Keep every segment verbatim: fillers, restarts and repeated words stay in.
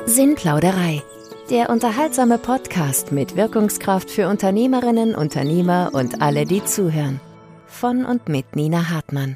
Sinnplauderei, der unterhaltsame Podcast mit Wirkungskraft für Unternehmerinnen, Unternehmer und alle, die zuhören. Von und mit Nina Hartmann.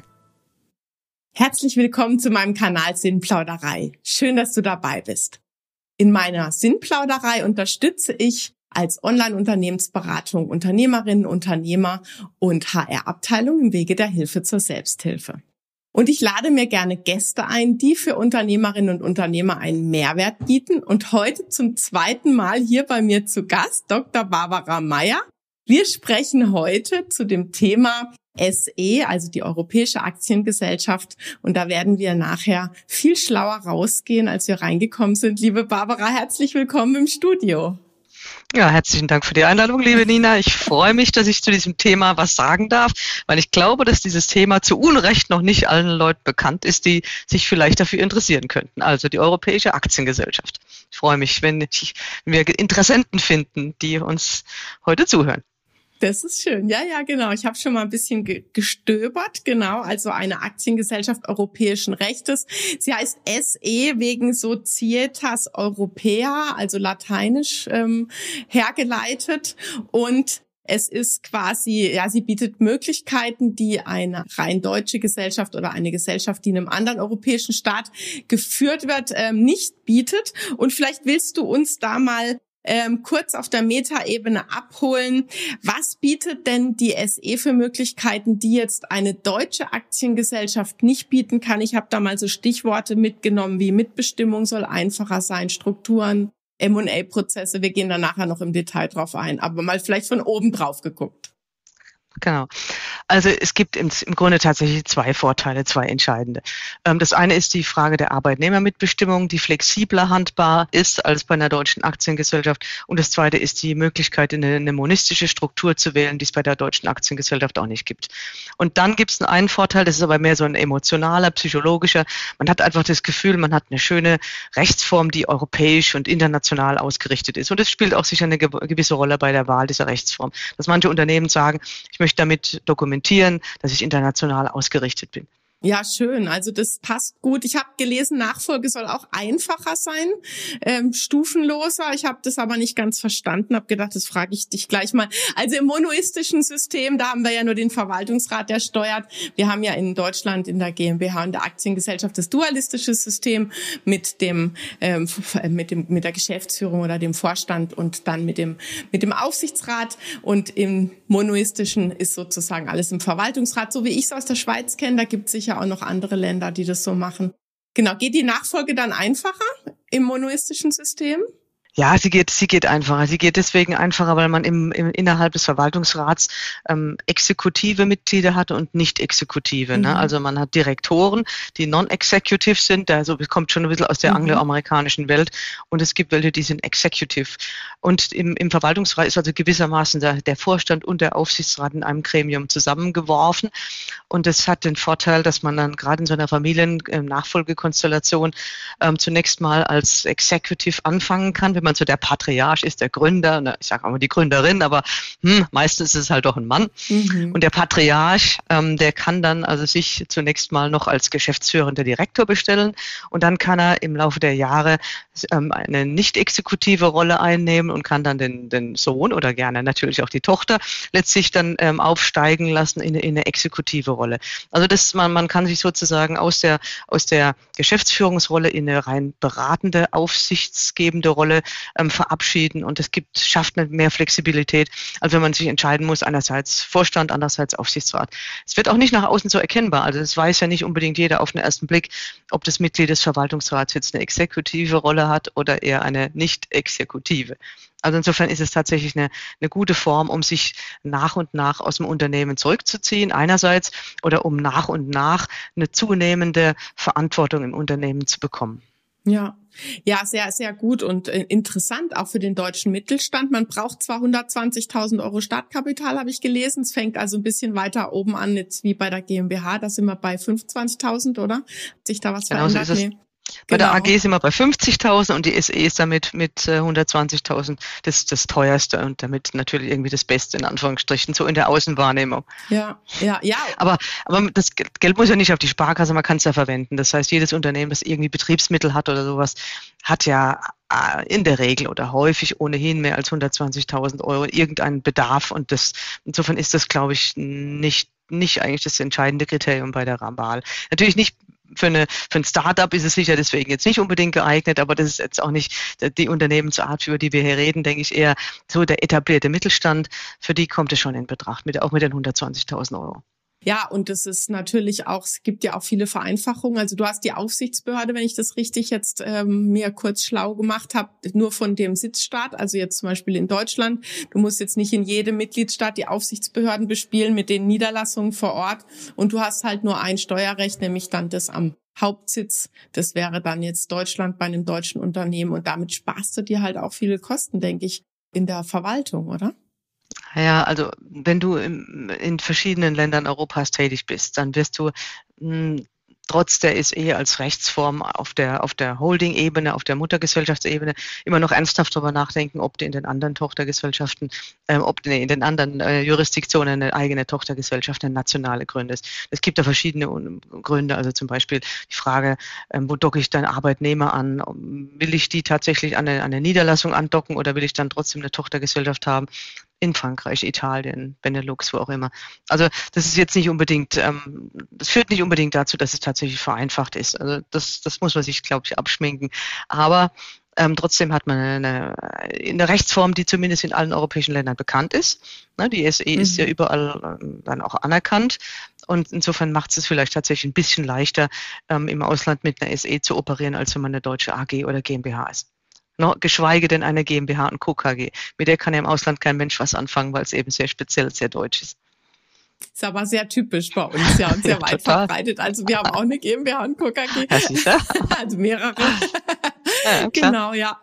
Herzlich willkommen zu meinem Kanal Sinnplauderei. Schön, dass du dabei bist. In meiner Sinnplauderei unterstütze ich als Online-Unternehmensberatung Unternehmerinnen, Unternehmer und H R-Abteilung im Wege der Hilfe zur Selbsthilfe. Und ich lade mir gerne Gäste ein, die für Unternehmerinnen und Unternehmer einen Mehrwert bieten. Und heute zum zweiten Mal hier bei mir zu Gast Doktor Barbara Meyer. Wir sprechen heute zu dem Thema S E, also die Europäische Aktiengesellschaft. Und da werden wir nachher viel schlauer rausgehen, als wir reingekommen sind. Liebe Barbara, herzlich willkommen im Studio. Ja, herzlichen Dank für die Einladung, liebe Nina. Ich freue mich, dass ich zu diesem Thema was sagen darf, weil ich glaube, dass dieses Thema zu Unrecht noch nicht allen Leuten bekannt ist, die sich vielleicht dafür interessieren könnten. Also die Europäische Aktiengesellschaft. Ich freue mich, wenn, ich, wenn wir Interessenten finden, die uns heute zuhören. Das ist schön. Ja, ja, genau. Ich habe schon mal ein bisschen ge- gestöbert. Genau, also eine Aktiengesellschaft europäischen Rechtes. Sie heißt S E wegen Societas Europaea, also lateinisch ähm, hergeleitet. Und es ist quasi, ja, sie bietet Möglichkeiten, die eine rein deutsche Gesellschaft oder eine Gesellschaft, die in einem anderen europäischen Staat geführt wird, ähm, nicht bietet. Und vielleicht willst du uns da mal Ähm, kurz auf der Metaebene abholen. Was bietet denn die S E für Möglichkeiten, die jetzt eine deutsche Aktiengesellschaft nicht bieten kann? Ich habe da mal so Stichworte mitgenommen wie Mitbestimmung soll einfacher sein, Strukturen, M und A-Prozesse. Wir gehen da nachher noch im Detail drauf ein, aber mal vielleicht von oben drauf geguckt. Genau. Also es gibt im, im Grunde tatsächlich zwei Vorteile, zwei entscheidende. Ähm, das eine ist die Frage der Arbeitnehmermitbestimmung, die flexibler handbar ist als bei einer deutschen Aktiengesellschaft. Und das zweite ist die Möglichkeit, eine, eine monistische Struktur zu wählen, die es bei der deutschen Aktiengesellschaft auch nicht gibt. Und dann gibt es einen Vorteil, das ist aber mehr so ein emotionaler, psychologischer. Man hat einfach das Gefühl, man hat eine schöne Rechtsform, die europäisch und international ausgerichtet ist. Und es spielt auch sicher eine gewisse Rolle bei der Wahl dieser Rechtsform. Dass manche Unternehmen sagen, ich möchte damit dokumentieren, dass ich international ausgerichtet bin. Ja, schön. Also das passt gut. Ich habe gelesen, Nachfolge soll auch einfacher sein, ähm, stufenloser. Ich habe das aber nicht ganz verstanden, habe gedacht, das frage ich dich gleich mal. Also im monoistischen System, da haben wir ja nur den Verwaltungsrat, der steuert. Wir haben ja in Deutschland in der GmbH und der Aktiengesellschaft das dualistische System mit dem ähm, mit dem mit der Geschäftsführung oder dem Vorstand und dann mit dem mit dem Aufsichtsrat. Und im monoistischen ist sozusagen alles im Verwaltungsrat, so wie ich es aus der Schweiz kenne. Da gibt es sicher auch noch andere Länder, die das so machen. Genau, geht die Nachfolge dann einfacher im monoistischen System? Ja, sie geht, sie geht einfacher. Sie geht deswegen einfacher, weil man im, im innerhalb des Verwaltungsrats ähm, exekutive Mitglieder hat und nicht exekutive. Mhm. Ne? Also man hat Direktoren, die non-executive sind. Also das kommt schon ein bisschen aus der mhm. angloamerikanischen Welt. Und es gibt welche, die sind executive. Und im, im Verwaltungsrat ist also gewissermaßen der, der Vorstand und der Aufsichtsrat in einem Gremium zusammengeworfen. Und das hat den Vorteil, dass man dann gerade in so einer Familien-Nachfolgekonstellation ähm, zunächst mal als Executive anfangen kann, wenn man so der Patriarch ist, der Gründer, ne, ich sage auch mal die Gründerin, aber hm, meistens ist es halt doch ein Mann. Mhm. Und der Patriarch, ähm, der kann dann also sich zunächst mal noch als geschäftsführender Direktor bestellen und dann kann er im Laufe der Jahre ähm, eine nicht exekutive Rolle einnehmen und kann dann den, den Sohn oder gerne natürlich auch die Tochter letztlich dann ähm, aufsteigen lassen in, in eine exekutive Rolle. Also das, man, man kann sich sozusagen aus der, aus der Geschäftsführungsrolle in eine rein beratende, aufsichtsgebende Rolle ähm, verabschieden und es gibt, schafft eine mehr Flexibilität, als wenn man sich entscheiden muss, einerseits Vorstand, andererseits Aufsichtsrat. Es wird auch nicht nach außen so erkennbar, also es weiß ja nicht unbedingt jeder auf den ersten Blick, ob das Mitglied des Verwaltungsrats jetzt eine exekutive Rolle hat oder eher eine nicht exekutive. Also insofern ist es tatsächlich eine, eine gute Form, um sich nach und nach aus dem Unternehmen zurückzuziehen, einerseits, oder um nach und nach eine zunehmende Verantwortung im Unternehmen zu bekommen. Ja, ja, sehr, sehr gut und äh, interessant auch für den deutschen Mittelstand. Man braucht zwar hundertzwanzigtausend Euro Startkapital, habe ich gelesen. Es fängt also ein bisschen weiter oben an, jetzt wie bei der GmbH. Da sind wir bei fünfundzwanzigtausend, oder? Hat sich da was genau, verändert? So ist es. Nee. Bei Genau. der A G sind wir bei fünfzigtausend und die S E ist damit mit äh, hundertzwanzigtausend das, das teuerste und damit natürlich irgendwie das Beste in Anführungsstrichen, so in der Außenwahrnehmung. Ja, ja, ja. Aber, aber das Geld muss ja nicht auf die Sparkasse, man kann es ja verwenden. Das heißt, jedes Unternehmen, das irgendwie Betriebsmittel hat oder sowas, hat ja äh, in der Regel oder häufig ohnehin mehr als hundertzwanzigtausend Euro irgendeinen Bedarf und das, insofern ist das, glaube ich, nicht, nicht eigentlich das entscheidende Kriterium bei der Wahl. Natürlich nicht Für, eine, für ein Start-up ist es sicher deswegen jetzt nicht unbedingt geeignet, aber das ist jetzt auch nicht die Unternehmensart, über die wir hier reden, denke ich eher so der etablierte Mittelstand, für die kommt es schon in Betracht, mit, auch mit den hundertzwanzigtausend Euro. Ja, und das ist natürlich auch, es gibt ja auch viele Vereinfachungen. Also du hast die Aufsichtsbehörde, wenn ich das richtig jetzt ähm, mir kurz schlau gemacht habe, nur von dem Sitzstaat, also jetzt zum Beispiel in Deutschland. Du musst jetzt nicht in jedem Mitgliedstaat die Aufsichtsbehörden bespielen mit den Niederlassungen vor Ort. Und du hast halt nur ein Steuerrecht, nämlich dann das am Hauptsitz. Das wäre dann jetzt Deutschland bei einem deutschen Unternehmen. Und damit sparst du dir halt auch viele Kosten, denke ich, in der Verwaltung, oder? Ja, also wenn du in, in verschiedenen Ländern Europas tätig bist, dann wirst du mh, trotz der S E als Rechtsform auf der auf der Holding-Ebene, auf der Muttergesellschaftsebene immer noch ernsthaft darüber nachdenken, ob du in den anderen Tochtergesellschaften, ähm, ob du in den anderen äh, Jurisdiktionen eine eigene Tochtergesellschaft, eine nationale gründest. Es gibt da verschiedene Gründe, also zum Beispiel die Frage, ähm, wo docke ich deinen Arbeitnehmer an? Will ich die tatsächlich an eine, an eine Niederlassung andocken oder will ich dann trotzdem eine Tochtergesellschaft haben? In Frankreich, Italien, Benelux, wo auch immer. Also das ist jetzt nicht unbedingt, ähm, das führt nicht unbedingt dazu, dass es tatsächlich vereinfacht ist. Also das, das muss man sich, glaube ich, abschminken. Aber ähm, trotzdem hat man eine, eine Rechtsform, die zumindest in allen europäischen Ländern bekannt ist. Ne, die S E mhm. ist ja überall ähm, dann auch anerkannt. Und insofern macht es vielleicht tatsächlich ein bisschen leichter, ähm, im Ausland mit einer S E zu operieren, als wenn man eine deutsche A G oder GmbH ist. Noch, geschweige denn eine GmbH und Co. K G. Mit der kann ja im Ausland kein Mensch was anfangen, weil es eben sehr speziell, sehr deutsch ist. Ist aber sehr typisch bei uns, ja, und sehr ja, weit total. verbreitet. Also wir haben auch eine GmbH und Co. K G. Ja, sicher. Also mehrere. Ja, genau, ja.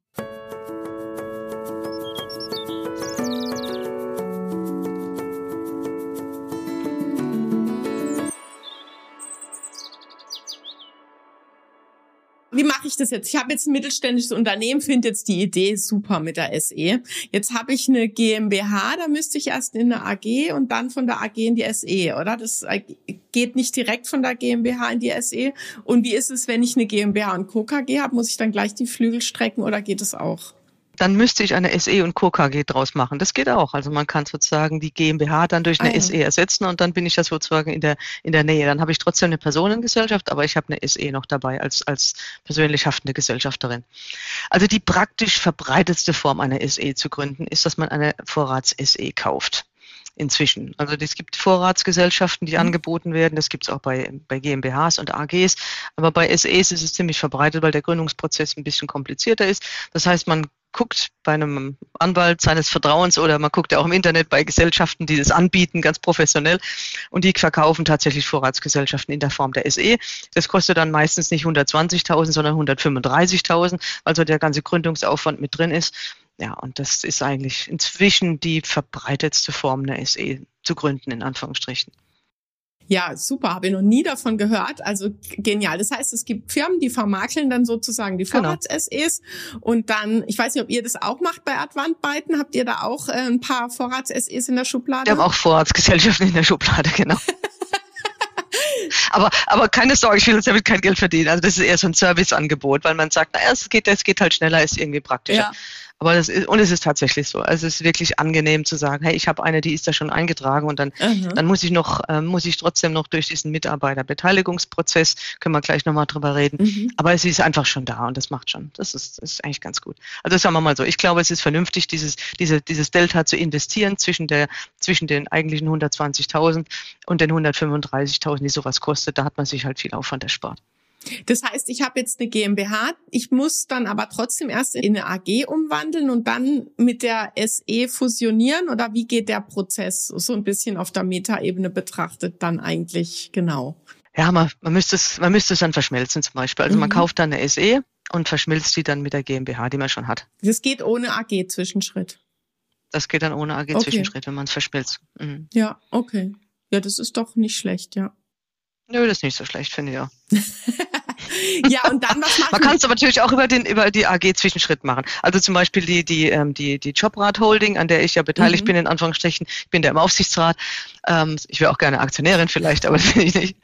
Wie mache ich das jetzt? Ich habe jetzt ein mittelständisches Unternehmen, finde jetzt die Idee super mit der S E. Jetzt habe ich eine GmbH, da müsste ich erst in eine A G und dann von der A G in die S E, oder? Das geht nicht direkt von der GmbH in die S E. Und wie ist es, wenn ich eine GmbH und Co. K G habe? Muss ich dann gleich die Flügel strecken oder geht es auch? Dann müsste ich eine S E und Co. K G draus machen. Das geht auch. Also man kann sozusagen die GmbH dann durch eine ah, ja. S E ersetzen und dann bin ich ja sozusagen in der in der Nähe. Dann habe ich trotzdem eine Personengesellschaft, aber ich habe eine S E noch dabei als als persönlich haftende Gesellschafterin. Also die praktisch verbreitetste Form einer S E zu gründen ist, dass man eine Vorrats-S E kauft. Inzwischen. Also es gibt Vorratsgesellschaften, die mhm. angeboten werden. Das gibt es auch bei, bei GmbHs und A Gs. Aber bei S Es ist es ziemlich verbreitet, weil der Gründungsprozess ein bisschen komplizierter ist. Das heißt, man guckt bei einem Anwalt seines Vertrauens oder man guckt ja auch im Internet bei Gesellschaften, die das anbieten, ganz professionell. Und die verkaufen tatsächlich Vorratsgesellschaften in der Form der S E. Das kostet dann meistens nicht hundertzwanzigtausend, sondern hundertfünfunddreißigtausend, weil so der ganze Gründungsaufwand mit drin ist. Ja, und das ist eigentlich inzwischen die verbreitetste Form, eine S E zu gründen, in Anführungsstrichen. Ja, super, habe ich noch nie davon gehört. Also genial. Das heißt, es gibt Firmen, die vermarkeln dann sozusagen die Vorrats-S Es. Genau. Und dann, ich weiß nicht, ob ihr das auch macht bei Advantbyten. Habt ihr da auch äh, ein paar Vorrats-S Es in der Schublade? Wir haben auch Vorratsgesellschaften in der Schublade, genau. Aber, aber keine Sorge, ich will uns damit kein Geld verdienen. Also das ist eher so ein Serviceangebot, weil man sagt, naja, es geht, es geht halt schneller, ist irgendwie praktischer. Ja. Aber das ist, und es ist tatsächlich so. Also es ist wirklich angenehm zu sagen, hey, ich habe eine, die ist da schon eingetragen und dann, mhm. dann muss ich noch, äh, muss ich trotzdem noch durch diesen Mitarbeiterbeteiligungsprozess, können wir gleich nochmal drüber reden. Mhm. Aber es ist einfach schon da und das macht schon. Das ist, das ist eigentlich ganz gut. Also sagen wir mal so, ich glaube, es ist vernünftig, dieses, diese, dieses Delta zu investieren zwischen der, zwischen den eigentlichen hundertzwanzigtausend und den hundertfünfunddreißigtausend, die sowas kostet. Da hat man sich halt viel Aufwand erspart. Das heißt, ich habe jetzt eine GmbH, ich muss dann aber trotzdem erst in eine A G umwandeln und dann mit der S E fusionieren, oder wie geht der Prozess so ein bisschen auf der Metaebene betrachtet dann eigentlich genau? Ja, man, man müsste es, man müsste es dann verschmelzen zum Beispiel. Also mhm. man kauft dann eine S E und verschmilzt die dann mit der GmbH, die man schon hat. Das geht ohne A G-Zwischenschritt? Das geht dann ohne A G-Zwischenschritt, okay. wenn man es verschmilzt. Mhm. Ja, okay. Ja, das ist doch nicht schlecht, ja. Nö, das ist nicht so schlecht, finde ich auch. Ja, und dann was machen? Man kann es aber natürlich auch über den über die A G-Zwischenschritt machen. Also zum Beispiel die die ähm, die die Jobrad Holding, an der ich ja beteiligt mhm. bin in Anführungsstrichen. Ich bin da im Aufsichtsrat. Ähm, ich wäre auch gerne Aktionärin vielleicht, aber das bin ich nicht.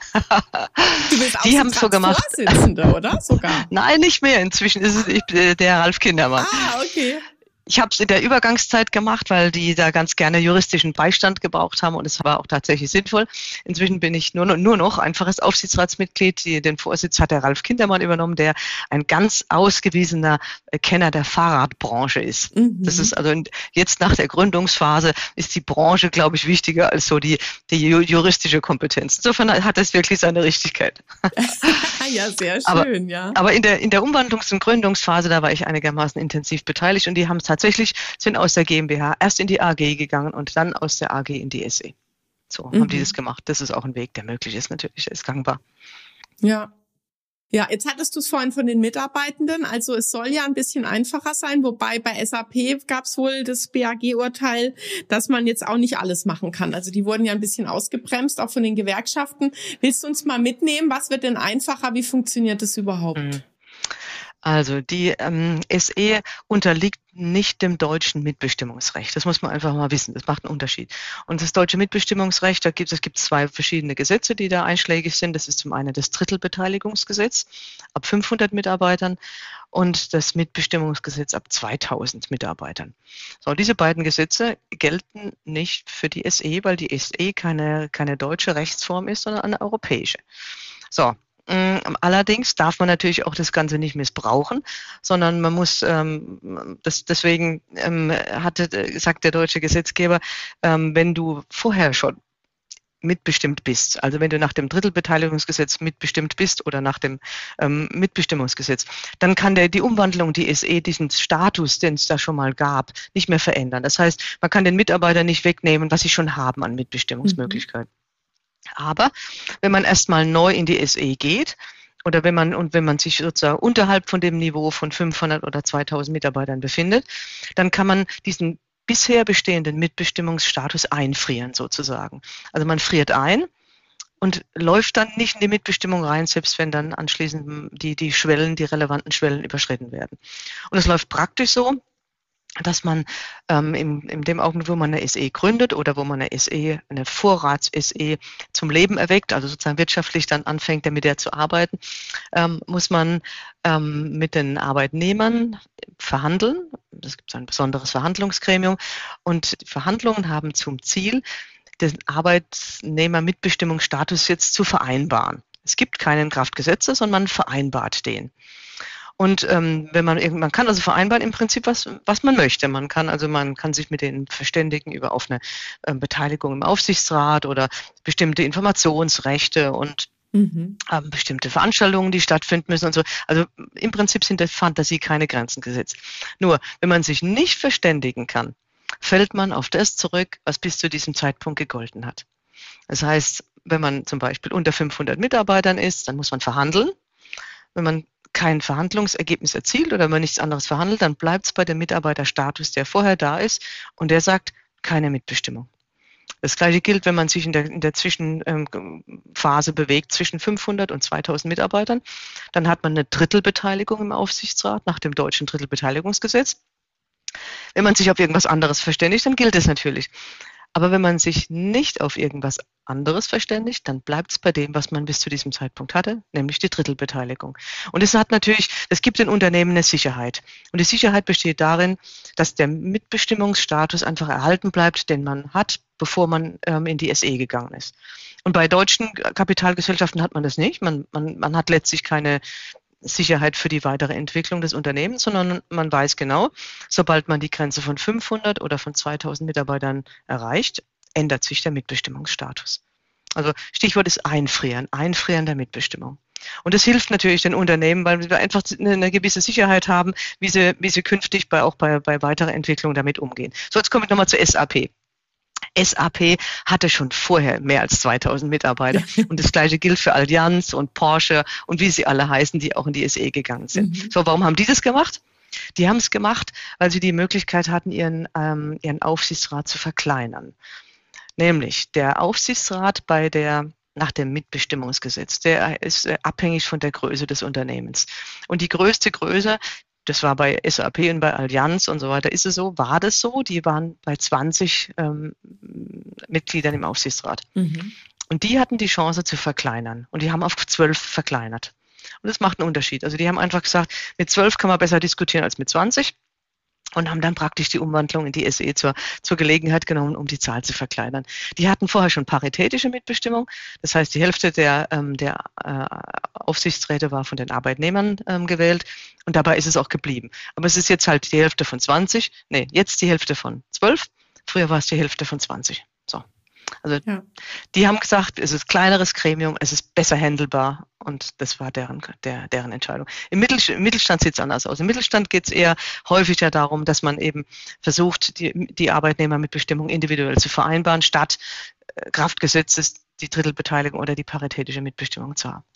Du bist die haben es so gemacht. Vorsitzende, oder sogar? Nein, nicht mehr. Inzwischen ist es ich, der Ralf Kindermann. Ah, okay. Ich habe es in der Übergangszeit gemacht, weil die da ganz gerne juristischen Beistand gebraucht haben und es war auch tatsächlich sinnvoll. Inzwischen bin ich nur noch, nur noch einfaches Aufsichtsratsmitglied. Die, den Vorsitz hat der Ralf Kindermann übernommen, der ein ganz ausgewiesener Kenner der Fahrradbranche ist. Mhm. Das ist also jetzt nach der Gründungsphase ist die Branche, glaube ich, wichtiger als so die, die juristische Kompetenz. Insofern hat es wirklich seine Richtigkeit. Ja, sehr schön, aber, ja. Aber in der, in der Umwandlungs- und Gründungsphase, da war ich einigermaßen intensiv beteiligt und die haben es tatsächlich, sind aus der GmbH erst in die A G gegangen und dann aus der A G in die S E. So mhm. haben die das gemacht. Das ist auch ein Weg, der möglich ist natürlich, der ist gangbar. Ja. Ja, jetzt hattest du es vorhin von den Mitarbeitenden, also es soll ja ein bisschen einfacher sein, wobei bei S A P gab es wohl das B A G-Urteil, dass man jetzt auch nicht alles machen kann. Also die wurden ja ein bisschen ausgebremst, auch von den Gewerkschaften. Willst du uns mal mitnehmen, was wird denn einfacher, wie funktioniert das überhaupt? Mhm. Also die ähm, S E unterliegt nicht dem deutschen Mitbestimmungsrecht. Das muss man einfach mal wissen. Das macht einen Unterschied. Und das deutsche Mitbestimmungsrecht, da gibt es gibt zwei verschiedene Gesetze, die da einschlägig sind. Das ist zum einen das Drittelbeteiligungsgesetz ab fünfhundert Mitarbeitern und das Mitbestimmungsgesetz ab zweitausend Mitarbeitern. So, diese beiden Gesetze gelten nicht für die S E, weil die S E keine keine deutsche Rechtsform ist, sondern eine europäische. So. Allerdings darf man natürlich auch das Ganze nicht missbrauchen, sondern man muss, ähm, das, deswegen ähm, hatte, sagt der deutsche Gesetzgeber, ähm, wenn du vorher schon mitbestimmt bist, also wenn du nach dem Drittelbeteiligungsgesetz mitbestimmt bist oder nach dem ähm, Mitbestimmungsgesetz, dann kann der die Umwandlung, die S E, diesen Status, den es da schon mal gab, nicht mehr verändern. Das heißt, man kann den Mitarbeitern nicht wegnehmen, was sie schon haben an Mitbestimmungsmöglichkeiten. Mhm. Aber wenn man erstmal neu in die S E geht oder wenn man und wenn man sich sozusagen unterhalb von dem Niveau von fünfhundert oder zweitausend Mitarbeitern befindet, dann kann man diesen bisher bestehenden Mitbestimmungsstatus einfrieren sozusagen. Also man friert ein und läuft dann nicht in die Mitbestimmung rein, selbst wenn dann anschließend die, die Schwellen, die relevanten Schwellen überschritten werden. Und es läuft praktisch so, dass man ähm, in, in dem Augenblick, wo man eine S E gründet oder wo man eine S E, eine Vorrats-S E zum Leben erweckt, also sozusagen wirtschaftlich dann anfängt, mit der zu arbeiten, ähm, muss man ähm, mit den Arbeitnehmern verhandeln. Es gibt ein besonderes Verhandlungsgremium und die Verhandlungen haben zum Ziel, den Arbeitnehmermitbestimmungsstatus jetzt zu vereinbaren. Es gibt keinen Kraftgesetze, sondern man vereinbart den. Und ähm, wenn man man kann also vereinbaren im Prinzip was was man möchte. Man kann also man kann sich mit denen verständigen über auf eine ähm, Beteiligung im Aufsichtsrat oder bestimmte Informationsrechte und mhm. ähm, bestimmte Veranstaltungen, die stattfinden müssen und so. Also im Prinzip sind der Fantasie keine Grenzen gesetzt. Nur wenn man sich nicht verständigen kann, fällt man auf das zurück, was bis zu diesem Zeitpunkt gegolten hat. Das heißt, wenn man zum Beispiel unter fünfhundert Mitarbeitern ist, dann muss man verhandeln. Wenn man kein Verhandlungsergebnis erzielt oder wenn man nichts anderes verhandelt, dann bleibt es bei dem Mitarbeiterstatus, der vorher da ist und der sagt, keine Mitbestimmung. Das Gleiche gilt, wenn man sich in der, in der Zwischenphase bewegt zwischen fünfhundert und zweitausend Mitarbeitern, dann hat man eine Drittelbeteiligung im Aufsichtsrat nach dem deutschen Drittelbeteiligungsgesetz. Wenn man sich auf irgendwas anderes verständigt, dann gilt es natürlich. Aber wenn man sich nicht auf irgendwas anderes verständigt, dann bleibt es bei dem, was man bis zu diesem Zeitpunkt hatte, nämlich die Drittelbeteiligung. Und es hat natürlich, es gibt den Unternehmen eine Sicherheit. Und die Sicherheit besteht darin, dass der Mitbestimmungsstatus einfach erhalten bleibt, den man hat, bevor man ähm, in die S E gegangen ist. Und bei deutschen Kapitalgesellschaften hat man das nicht. Man, man, man hat letztlich keine Sicherheit für die weitere Entwicklung des Unternehmens, sondern man weiß genau, sobald man die Grenze von fünfhundert oder von zweitausend Mitarbeitern erreicht, ändert sich der Mitbestimmungsstatus. Also Stichwort ist Einfrieren, Einfrieren der Mitbestimmung. Und das hilft natürlich den Unternehmen, weil wir einfach eine, eine gewisse Sicherheit haben, wie sie, wie sie künftig bei, auch bei, bei weiterer Entwicklung damit umgehen. So, jetzt komme ich nochmal zur S A P. S A P hatte schon vorher mehr als zweitausend Mitarbeiter. Und das Gleiche gilt für Allianz und Porsche und wie sie alle heißen, die auch in die S E gegangen sind. Mhm. So, warum haben die das gemacht? Die haben es gemacht, weil sie die Möglichkeit hatten, ihren, ähm, ihren Aufsichtsrat zu verkleinern. Nämlich der Aufsichtsrat bei der nach dem Mitbestimmungsgesetz. Der ist abhängig von der Größe des Unternehmens. Und die größte Größe, das war bei S A P und bei Allianz und so weiter, ist es so, war das so, die waren bei zwanzig ähm, Mitgliedern im Aufsichtsrat. Mhm. Und die hatten die Chance zu verkleinern. Und die haben auf zwölf verkleinert. Und das macht einen Unterschied. Also die haben einfach gesagt, mit zwölf kann man besser diskutieren als mit zwanzig. Und haben dann praktisch die Umwandlung in die S E zur, zur Gelegenheit genommen, um die Zahl zu verkleinern. Die hatten vorher schon paritätische Mitbestimmung. Das heißt, die Hälfte der, ähm, der äh, Aufsichtsräte war von den Arbeitnehmern ähm, gewählt. Und dabei ist es auch geblieben. Aber es ist jetzt halt die Hälfte von zwanzig. Nee, jetzt die Hälfte von zwölf. Früher war es die Hälfte von zwanzig. So. Also ja. Die haben gesagt, es ist kleineres Gremium, es ist besser handelbar und das war deren, der, deren Entscheidung. Im, Mittel, im Mittelstand sieht es anders aus. Im Mittelstand geht es eher häufiger darum, dass man eben versucht, die, die Arbeitnehmer mit Bestimmung individuell zu vereinbaren, statt äh, Kraftgesetzes die Drittelbeteiligung oder die paritätische Mitbestimmung zu haben.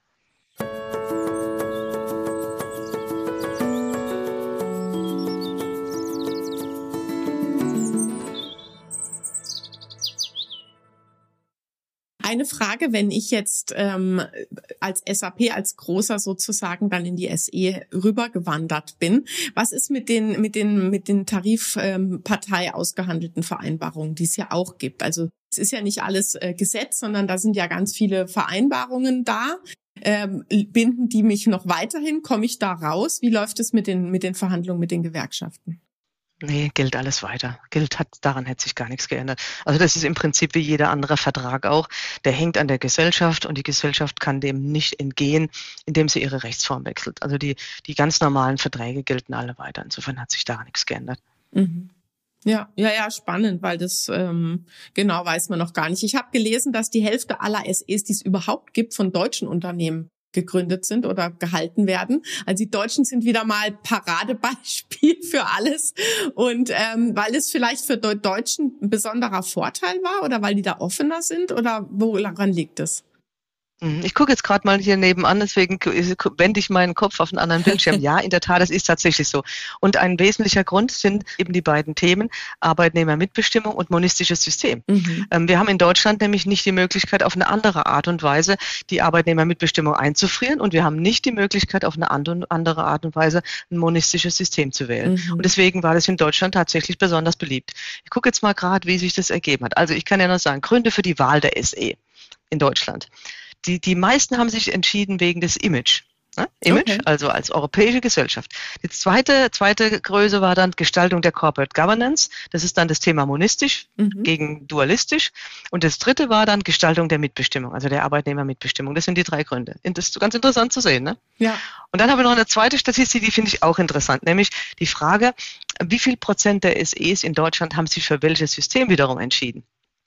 Eine Frage, wenn ich jetzt ähm, als S A P, als Großer sozusagen dann in die S E rübergewandert bin, was ist mit den mit den mit den Tarifpartei ähm, ausgehandelten Vereinbarungen, die es ja auch gibt? Also es ist ja nicht alles äh, Gesetz, sondern da sind ja ganz viele Vereinbarungen da. Ähm, binden die mich noch weiterhin? Komme ich da raus? Wie läuft es mit den mit den Verhandlungen mit den Gewerkschaften? Nee, gilt alles weiter. Gilt hat, daran hat sich gar nichts geändert. Also das ist im Prinzip wie jeder andere Vertrag auch. Der hängt an der Gesellschaft und die Gesellschaft kann dem nicht entgehen, indem sie ihre Rechtsform wechselt. Also die, die ganz normalen Verträge gelten alle weiter. Insofern hat sich daran nichts geändert. Mhm. Ja, ja, ja, spannend, weil das ähm, genau weiß man noch gar nicht. Ich habe gelesen, dass die Hälfte aller S Es, die es überhaupt gibt, von deutschen Unternehmen gegründet sind oder gehalten werden. Also die Deutschen sind wieder mal Paradebeispiel für alles. Und ähm, weil es vielleicht für die Deutschen ein besonderer Vorteil war oder weil die da offener sind oder woran liegt es? Ich gucke jetzt gerade mal hier nebenan, deswegen wende ich meinen Kopf auf einen anderen Bildschirm. Ja, in der Tat, das ist tatsächlich so. Und ein wesentlicher Grund sind eben die beiden Themen Arbeitnehmermitbestimmung und monistisches System. Mhm. Ähm, wir haben in Deutschland nämlich nicht die Möglichkeit, auf eine andere Art und Weise die Arbeitnehmermitbestimmung einzufrieren und wir haben nicht die Möglichkeit, auf eine andere Art und Weise ein monistisches System zu wählen. Mhm. Und deswegen war das in Deutschland tatsächlich besonders beliebt. Ich gucke jetzt mal gerade, wie sich das ergeben hat. Also ich kann ja noch sagen, Gründe für die Wahl der S E in Deutschland. Die, die meisten haben sich entschieden wegen des Image. Ne? Image, okay. Also als europäische Gesellschaft. Die zweite, zweite Größe war dann Gestaltung der Corporate Governance. Das ist dann das Thema monistisch mhm. gegen dualistisch. Und das dritte war dann Gestaltung der Mitbestimmung, also der Arbeitnehmermitbestimmung. Das sind die drei Gründe. Das ist ganz interessant zu sehen. Ne? Ja. Und dann haben wir noch eine zweite Statistik, die finde ich auch interessant, nämlich die Frage, wie viel Prozent der S Es in Deutschland haben sich für welches System wiederum entschieden?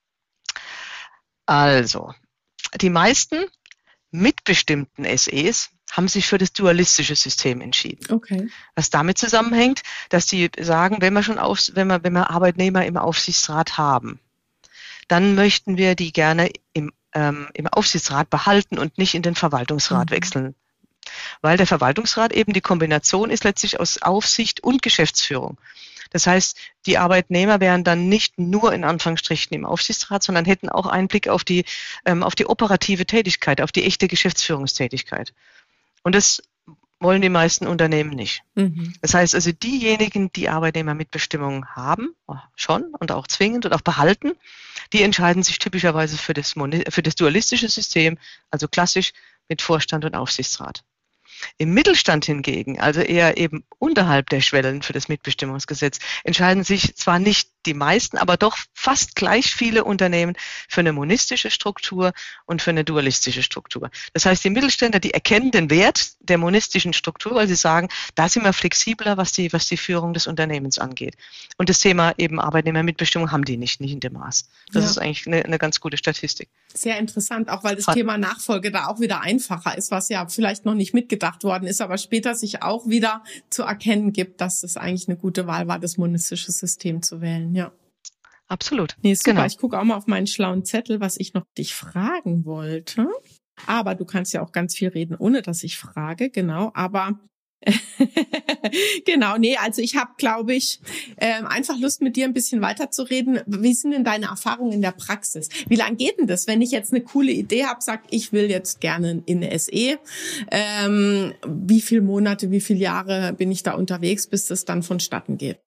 Also, die meisten mitbestimmten S Es haben sich für das dualistische System entschieden. Okay. Was damit zusammenhängt, dass die sagen, wenn wir schon auf, wenn wir, wenn wir Arbeitnehmer im Aufsichtsrat haben, dann möchten wir die gerne im, ähm, im Aufsichtsrat behalten und nicht in den Verwaltungsrat mhm. wechseln. Weil der Verwaltungsrat eben die Kombination ist letztlich aus Aufsicht und Geschäftsführung. Das heißt, die Arbeitnehmer wären dann nicht nur in Anführungsstrichen im Aufsichtsrat, sondern hätten auch Einblick auf die, ähm, auf die operative Tätigkeit, auf die echte Geschäftsführungstätigkeit. Und das wollen die meisten Unternehmen nicht. Mhm. Das heißt also, diejenigen, die Arbeitnehmermitbestimmung haben, schon und auch zwingend und auch behalten, die entscheiden sich typischerweise für das, für das dualistische System, also klassisch mit Vorstand und Aufsichtsrat. Im Mittelstand hingegen, also eher eben unterhalb der Schwellen für das Mitbestimmungsgesetz, entscheiden sich zwar nicht die meisten, aber doch fast gleich viele Unternehmen für eine monistische Struktur und für eine dualistische Struktur. Das heißt, die Mittelständler, die erkennen den Wert der monistischen Struktur, weil sie sagen, da sind wir flexibler, was die, was die Führung des Unternehmens angeht. Und das Thema eben Arbeitnehmermitbestimmung haben die nicht, nicht in dem Maß. Das ja. ist eigentlich eine, eine ganz gute Statistik. Sehr interessant, auch weil das Hat, Thema Nachfolge da auch wieder einfacher ist, was ja vielleicht noch nicht mitgedacht worden ist, aber später sich auch wieder zu erkennen gibt, dass das eigentlich eine gute Wahl war, das monistische System zu wählen. Ja, absolut. Nee, super. Genau. Ich gucke auch mal auf meinen schlauen Zettel, was ich noch dich fragen wollte. Aber du kannst ja auch ganz viel reden, ohne dass ich frage, genau. Aber Genau, nee, also ich habe, glaube ich, ähm, einfach Lust, mit dir ein bisschen weiterzureden. Wie sind denn deine Erfahrungen in der Praxis? Wie lange geht denn das, wenn ich jetzt eine coole Idee habe, sag, ich will jetzt gerne in eine S E? Ähm, wie viele Monate, wie viele Jahre bin ich da unterwegs, bis das dann vonstatten geht?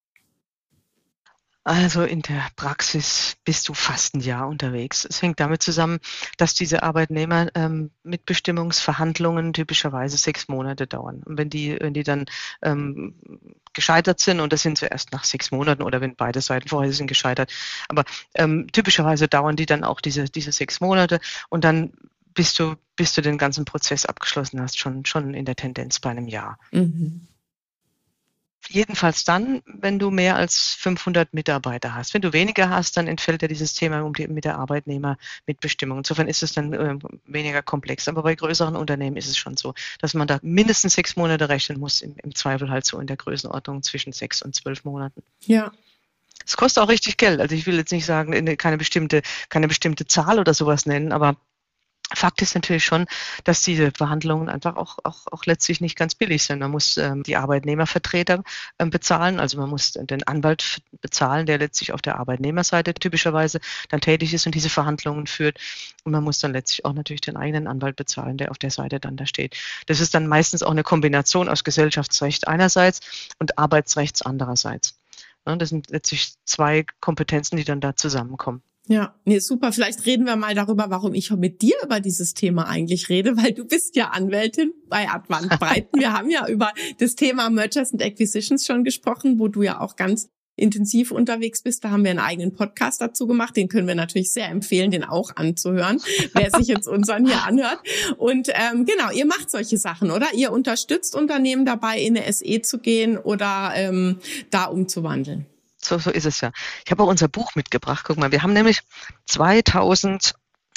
Also in der Praxis bist du fast ein Jahr unterwegs. Es hängt damit zusammen, dass diese Arbeitnehmer ähm, Mitbestimmungsverhandlungen typischerweise sechs Monate dauern. Und wenn die, wenn die dann ähm, gescheitert sind, und das sind sie erst nach sechs Monaten oder wenn beide Seiten vorher sind gescheitert, aber ähm, typischerweise dauern die dann auch diese, diese sechs Monate und dann bist du, bis du den ganzen Prozess abgeschlossen hast, schon, schon in der Tendenz bei einem Jahr. Mhm. Jedenfalls dann, wenn du mehr als fünfhundert Mitarbeiter hast. Wenn du weniger hast, dann entfällt ja dieses Thema um die, mit der Arbeitnehmermitbestimmung. Insofern ist es dann äh, weniger komplex. Aber bei größeren Unternehmen ist es schon so, dass man da mindestens sechs Monate rechnen muss, im, im Zweifel halt so in der Größenordnung zwischen sechs und zwölf Monaten. Ja. Es kostet auch richtig Geld. Also ich will jetzt nicht sagen, keine bestimmte, keine bestimmte Zahl oder sowas nennen, aber Fakt ist natürlich schon, dass diese Verhandlungen einfach auch, auch, auch letztlich nicht ganz billig sind. Man muss ähm, die Arbeitnehmervertreter ähm, bezahlen, also man muss den Anwalt bezahlen, der letztlich auf der Arbeitnehmerseite typischerweise dann tätig ist und diese Verhandlungen führt. Und man muss dann letztlich auch natürlich den eigenen Anwalt bezahlen, der auf der Seite dann da steht. Das ist dann meistens auch eine Kombination aus Gesellschaftsrecht einerseits und Arbeitsrechts andererseits. Ja, das sind letztlich zwei Kompetenzen, die dann da zusammenkommen. Ja, nee, super. Vielleicht reden wir mal darüber, warum ich mit dir über dieses Thema eigentlich rede, weil du bist ja Anwältin bei Advant Breiten. Wir haben ja über das Thema Mergers and Acquisitions schon gesprochen, wo du ja auch ganz intensiv unterwegs bist. Da haben wir einen eigenen Podcast dazu gemacht. Den können wir natürlich sehr empfehlen, den auch anzuhören, wer sich jetzt unseren hier anhört. Und ähm, genau, ihr macht solche Sachen, oder? Ihr unterstützt Unternehmen dabei, in eine S E zu gehen oder ähm, da umzuwandeln. So, so ist es ja. Ich habe auch unser Buch mitgebracht. Guck mal, wir haben nämlich zweitausendfünf,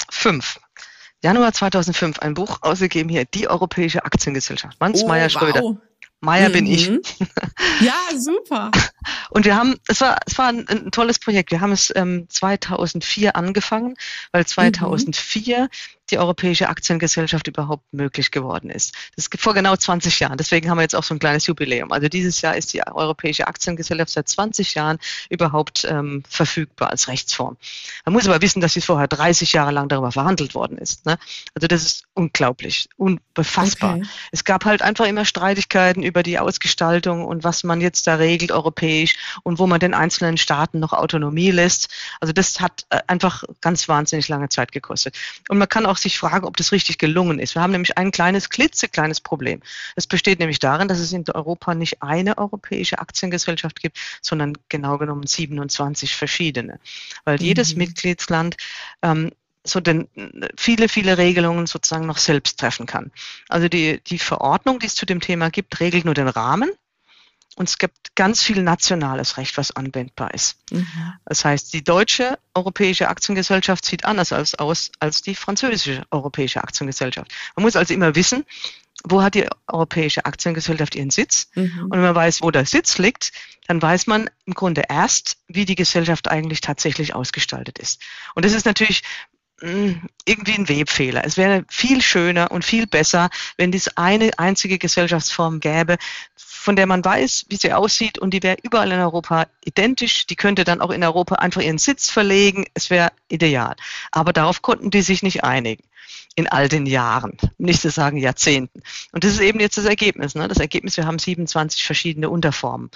Januar zweitausendfünf, ein Buch ausgegeben hier, die Europäische Aktiengesellschaft. Manz, oh, Meyer, Schröder. Wow. Meyer mhm. bin ich. Ja, super. Und wir haben, es war, es war ein, ein tolles Projekt. Wir haben es ähm, zweitausendvier angefangen, weil zweitausendvier mhm. die Europäische Aktiengesellschaft überhaupt möglich geworden ist. Das ist vor genau zwanzig Jahren. Deswegen haben wir jetzt auch so ein kleines Jubiläum. Also dieses Jahr ist die Europäische Aktiengesellschaft seit zwanzig Jahren überhaupt ähm, verfügbar als Rechtsform. Man muss aber wissen, dass sie vorher dreißig Jahre lang darüber verhandelt worden ist. Ne? Also das ist unglaublich, unbefassbar. Okay. Es gab halt einfach immer Streitigkeiten über die Ausgestaltung und was man jetzt da regelt europäisch und wo man den einzelnen Staaten noch Autonomie lässt. Also das hat einfach ganz wahnsinnig lange Zeit gekostet. Und man kann auch sich fragen, ob das richtig gelungen ist. Wir haben nämlich ein kleines, klitzekleines Problem. Es besteht nämlich darin, dass es in Europa nicht eine europäische Aktiengesellschaft gibt, sondern genau genommen siebenundzwanzig verschiedene. Weil mhm. jedes Mitgliedsland ähm, so denn viele, viele Regelungen sozusagen noch selbst treffen kann. Also die, die Verordnung, die es zu dem Thema gibt, regelt nur den Rahmen. Und es gibt ganz viel nationales Recht, was anwendbar ist. Mhm. Das heißt, die deutsche Europäische Aktiengesellschaft sieht anders aus als die französische Europäische Aktiengesellschaft. Man muss also immer wissen, wo hat die Europäische Aktiengesellschaft ihren Sitz? Mhm. Und wenn man weiß, wo der Sitz liegt, dann weiß man im Grunde erst, wie die Gesellschaft eigentlich tatsächlich ausgestaltet ist. Und das ist natürlich irgendwie ein Webfehler. Es wäre viel schöner und viel besser, wenn es eine einzige Gesellschaftsform gäbe, von der man weiß, wie sie aussieht und die wäre überall in Europa identisch. Die könnte dann auch in Europa einfach ihren Sitz verlegen. Es wäre ideal. Aber darauf konnten die sich nicht einigen. In all den Jahren, nicht zu sagen Jahrzehnten. Und das ist eben jetzt das Ergebnis. Ne? Das Ergebnis, wir haben siebenundzwanzig verschiedene Unterformen.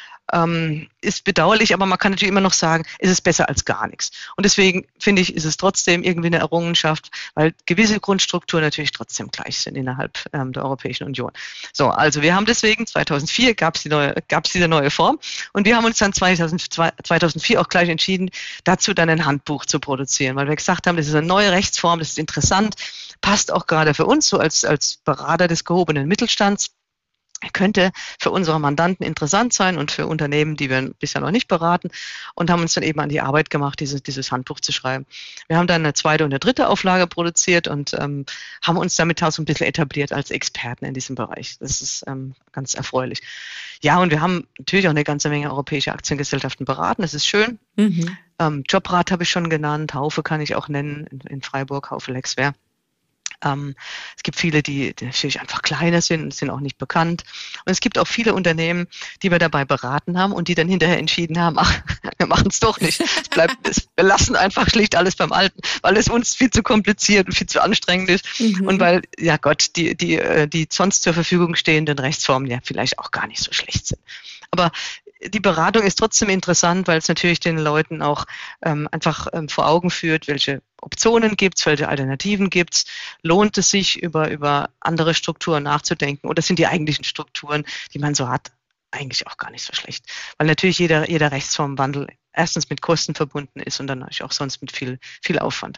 Ähm, ist bedauerlich, aber man kann natürlich immer noch sagen, ist es besser als gar nichts. Und deswegen finde ich, ist es trotzdem irgendwie eine Errungenschaft, weil gewisse Grundstrukturen natürlich trotzdem gleich sind innerhalb ähm, der Europäischen Union. So, also wir haben deswegen, zweitausendvier gab es die neue, gab es diese neue Form und wir haben uns dann zweitausendvier auch gleich entschieden, dazu dann ein Handbuch zu produzieren, weil wir gesagt haben, das ist eine neue Rechtsform, das ist interessant, passt auch gerade für uns, so als, als Berater des gehobenen Mittelstands. Könnte für unsere Mandanten interessant sein und für Unternehmen, die wir bisher noch nicht beraten und haben uns dann eben an die Arbeit gemacht, dieses, dieses Handbuch zu schreiben. Wir haben dann eine zweite und eine dritte Auflage produziert und ähm, haben uns damit auch so ein bisschen etabliert als Experten in diesem Bereich. Das ist ähm, ganz erfreulich. Ja, und wir haben natürlich auch eine ganze Menge europäische Aktiengesellschaften beraten. Das ist schön. Mhm. Ähm, Jobrat habe ich schon genannt, Haufe kann ich auch nennen, in, in Freiburg, Haufe Lexware. Ähm, es gibt viele, die, die natürlich einfach kleiner sind, sind auch nicht bekannt. Und es gibt auch viele Unternehmen, die wir dabei beraten haben und die dann hinterher entschieden haben, ach, wir machen es doch nicht. Es bleibt, es, wir lassen einfach schlicht alles beim Alten, weil es uns viel zu kompliziert und viel zu anstrengend ist. Mhm. Und weil, ja Gott, die, die, die sonst zur Verfügung stehenden Rechtsformen ja vielleicht auch gar nicht so schlecht sind. Aber die Beratung ist trotzdem interessant, weil es natürlich den Leuten auch ähm, einfach ähm, vor Augen führt, welche Optionen gibt es, welche Alternativen gibt es. Lohnt es sich, über, über andere Strukturen nachzudenken? Oder sind die eigentlichen Strukturen, die man so hat, eigentlich auch gar nicht so schlecht? Weil natürlich jeder, jeder Rechtsformwandel erstens mit Kosten verbunden ist und dann natürlich auch sonst mit viel, viel Aufwand.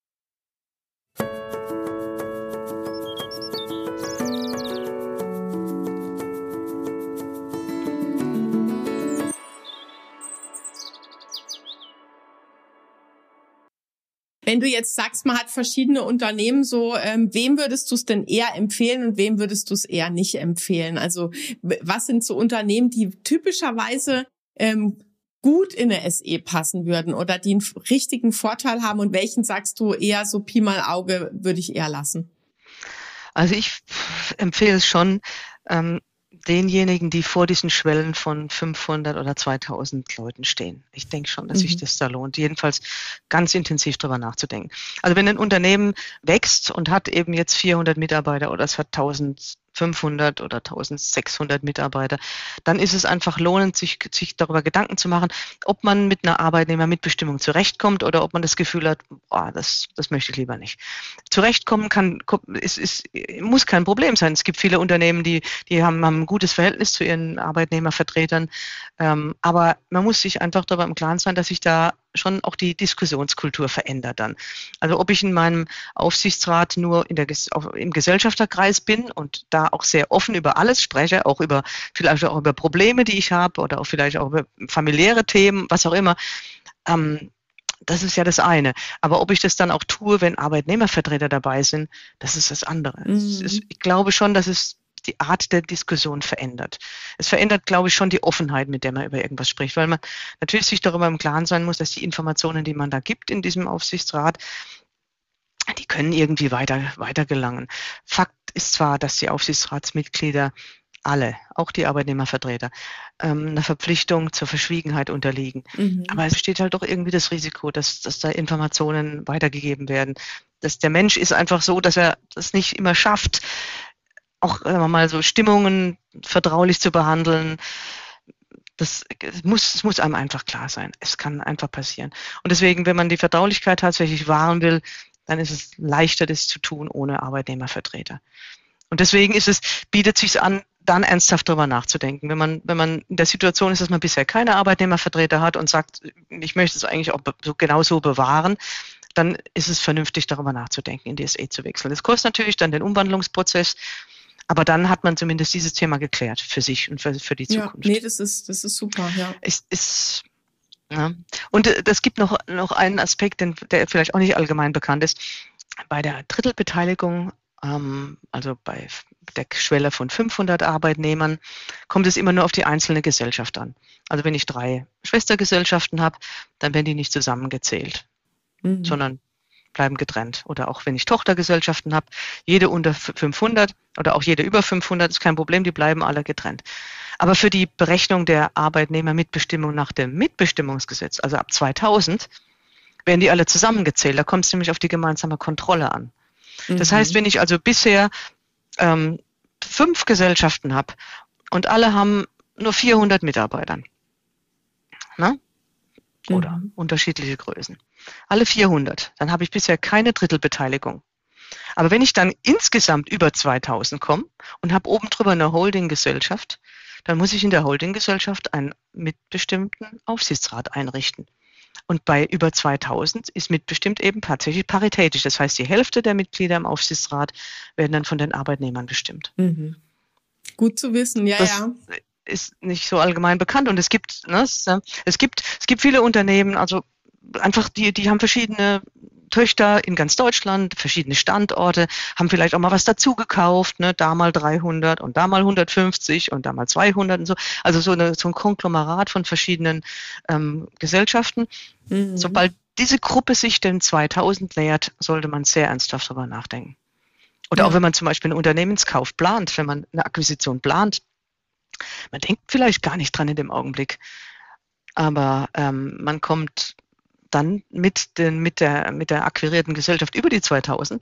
Wenn du jetzt sagst, man hat verschiedene Unternehmen, so ähm, wem würdest du es denn eher empfehlen und wem würdest du es eher nicht empfehlen? Also was sind so Unternehmen, die typischerweise ähm, gut in eine S E passen würden oder die einen richtigen Vorteil haben und welchen sagst du eher so Pi mal Auge würde ich eher lassen? Also ich empfehle es schon, ähm, denjenigen, die vor diesen Schwellen von fünfhundert oder zweitausend Leuten stehen. Ich denke schon, dass sich das da lohnt, jedenfalls ganz intensiv drüber nachzudenken. Also wenn ein Unternehmen wächst und hat eben jetzt vierhundert Mitarbeiter oder es hat eintausendfünfhundert oder eintausendsechshundert Mitarbeiter, dann ist es einfach lohnend, sich, sich darüber Gedanken zu machen, ob man mit einer Arbeitnehmermitbestimmung zurechtkommt oder ob man das Gefühl hat, oh, das, das möchte ich lieber nicht. Zurechtkommen kann, ist, ist, muss kein Problem sein. Es gibt viele Unternehmen, die, die haben, haben ein gutes Verhältnis zu ihren Arbeitnehmervertretern. Ähm, aber man muss sich einfach darüber im Klaren sein, dass sich da schon auch die Diskussionskultur verändert dann. Also ob ich in meinem Aufsichtsrat nur in der, im Gesellschafterkreis bin und da auch sehr offen über alles spreche, auch über vielleicht auch über Probleme, die ich habe oder auch vielleicht auch über familiäre Themen, was auch immer, ähm, das ist ja das eine. Aber ob ich das dann auch tue, wenn Arbeitnehmervertreter dabei sind, das ist das andere. Mhm. Es ist, ich glaube schon, dass es die Art der Diskussion verändert. Es verändert, glaube ich, schon die Offenheit, mit der man über irgendwas spricht, weil man natürlich sich darüber im Klaren sein muss, dass die Informationen, die man da gibt in diesem Aufsichtsrat, die können irgendwie weiter, weiter gelangen. Fakt ist zwar, dass die Aufsichtsratsmitglieder alle, auch die Arbeitnehmervertreter, ähm, einer Verpflichtung zur Verschwiegenheit unterliegen. Mhm. Aber es besteht halt doch irgendwie das Risiko, dass, dass da Informationen weitergegeben werden. Dass der Mensch ist einfach so, dass er das nicht immer schafft, auch sagen wir mal so Stimmungen vertraulich zu behandeln. Das muss, das muss einem einfach klar sein. Es kann einfach passieren. Und deswegen, wenn man die Vertraulichkeit tatsächlich wahren will, dann ist es leichter, das zu tun ohne Arbeitnehmervertreter. Und deswegen ist es, bietet es sich an, dann ernsthaft darüber nachzudenken. Wenn man, wenn man in der Situation ist, dass man bisher keine Arbeitnehmervertreter hat und sagt, ich möchte es eigentlich auch so, genau so bewahren, dann ist es vernünftig, darüber nachzudenken, in die S E zu wechseln. Das kostet natürlich dann den Umwandlungsprozess, aber dann hat man zumindest dieses Thema geklärt für sich und für, für die Zukunft. Ja, nee, das ist, das ist super, ja. Es ist, ja. Und es gibt noch, noch einen Aspekt, der vielleicht auch nicht allgemein bekannt ist. Bei der Drittelbeteiligung, ähm, also bei der Schwelle von fünfhundert Arbeitnehmern, kommt es immer nur auf die einzelne Gesellschaft an. Also wenn ich drei Schwestergesellschaften habe, dann werden die nicht zusammengezählt, mhm. sondern bleiben getrennt. Oder auch wenn ich Tochtergesellschaften habe, jede unter fünfhundert oder auch jede über fünfhundert, ist kein Problem, die bleiben alle getrennt. Aber für die Berechnung der Arbeitnehmermitbestimmung nach dem Mitbestimmungsgesetz, also ab zweitausend, werden die alle zusammengezählt. Da kommt es nämlich auf die gemeinsame Kontrolle an. Mhm. Das heißt, wenn ich also bisher ähm, fünf Gesellschaften habe und alle haben nur vierhundert Mitarbeiter, ne? Oder mhm. unterschiedliche Größen. Alle vierhundert. Dann habe ich bisher keine Drittelbeteiligung. Aber wenn ich dann insgesamt über zweitausend komme und habe oben drüber eine Holdinggesellschaft, dann muss ich in der Holdinggesellschaft einen mitbestimmten Aufsichtsrat einrichten. Und bei über zweitausend ist mitbestimmt eben tatsächlich paritätisch. Das heißt, die Hälfte der Mitglieder im Aufsichtsrat werden dann von den Arbeitnehmern bestimmt. Mhm. Gut zu wissen, ja, das, ja. Ist nicht so allgemein bekannt und es gibt, ne, es, es gibt, es gibt viele Unternehmen, also einfach die, die haben verschiedene Töchter in ganz Deutschland, verschiedene Standorte, haben vielleicht auch mal was dazu gekauft, ne, da mal dreihundert und da mal hundertfünfzig und da mal zweihundert und so, also so, eine, so ein Konglomerat von verschiedenen ähm, Gesellschaften. Mhm. Sobald diese Gruppe sich den zweitausend nähert, sollte man sehr ernsthaft darüber nachdenken. Oder Ja. auch wenn man zum Beispiel einen Unternehmenskauf plant, wenn man eine Akquisition plant, man denkt vielleicht gar nicht dran in dem Augenblick, aber ähm, man kommt dann mit, den, mit, der, mit der akquirierten Gesellschaft über die zweitausend,